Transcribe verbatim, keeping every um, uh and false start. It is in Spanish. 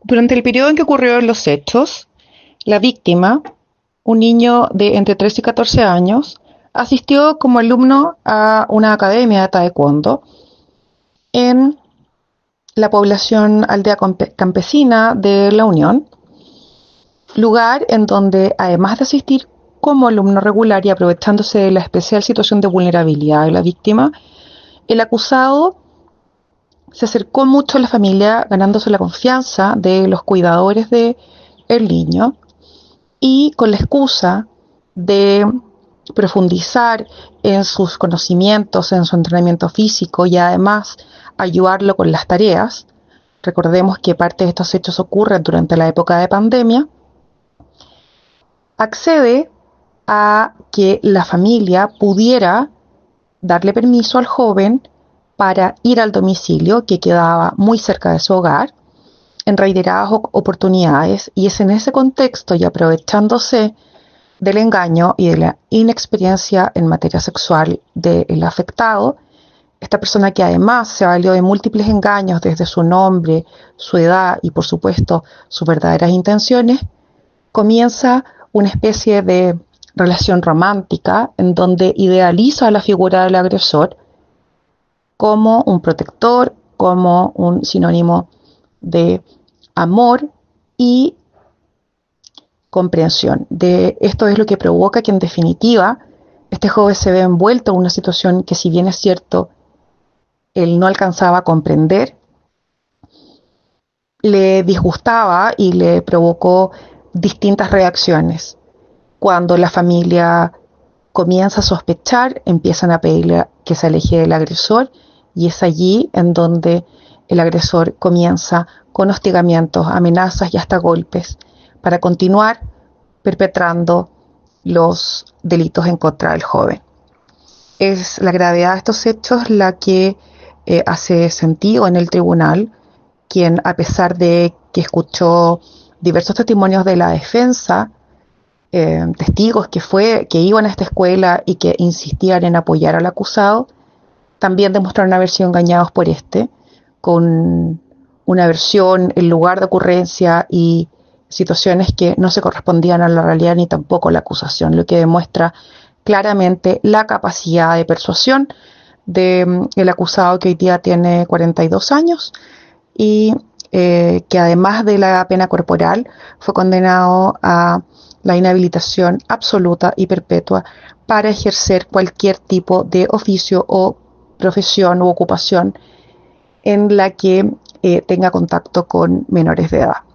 Durante el periodo en que ocurrieron los hechos, la víctima, un niño de entre trece y catorce años, asistió como alumno a una academia de taekwondo en la población aldea campesina de La Unión, lugar en donde, además de asistir como alumno regular y aprovechándose de la especial situación de vulnerabilidad de la víctima, el acusado se acercó mucho a la familia, ganándose la confianza de los cuidadores del niño, y con la excusa de profundizar en sus conocimientos, en su entrenamiento físico y además ayudarlo con las tareas. Recordemos que parte de estos hechos ocurren durante la época de pandemia. Accede a que la familia pudiera darle permiso al joven para ir al domicilio que quedaba muy cerca de su hogar en reiteradas oportunidades, y es en ese contexto y aprovechándose del engaño y de la inexperiencia en materia sexual del afectado, esta persona, que además se valió de múltiples engaños desde su nombre, su edad y por supuesto sus verdaderas intenciones, comienza una especie de relación romántica en donde idealiza a la figura del agresor como un protector, como un sinónimo de amor y comprensión. De esto es lo que provoca que, en definitiva, este joven se ve envuelto en una situación que, si bien es cierto, él no alcanzaba a comprender, le disgustaba y le provocó distintas reacciones. Cuando la familia comienza a sospechar, empiezan a pedirle que se aleje del agresor, y es allí en donde el agresor comienza con hostigamientos, amenazas y hasta golpes para continuar perpetrando los delitos en contra del joven. Es la gravedad de estos hechos la que eh, hace sentido en el tribunal, quien, a pesar de que escuchó diversos testimonios de la defensa, eh, testigos que, fue, que iban a esta escuela y que insistían en apoyar al acusado, también demostraron haber sido engañados por este, con una versión, el lugar de ocurrencia y situaciones que no se correspondían a la realidad ni tampoco a la acusación, lo que demuestra claramente la capacidad de persuasión del de acusado, que hoy día tiene cuarenta y dos años y eh, que, además de la pena corporal, fue condenado a la inhabilitación absoluta y perpetua para ejercer cualquier tipo de oficio o profesión u ocupación en la que eh, tenga contacto con menores de edad.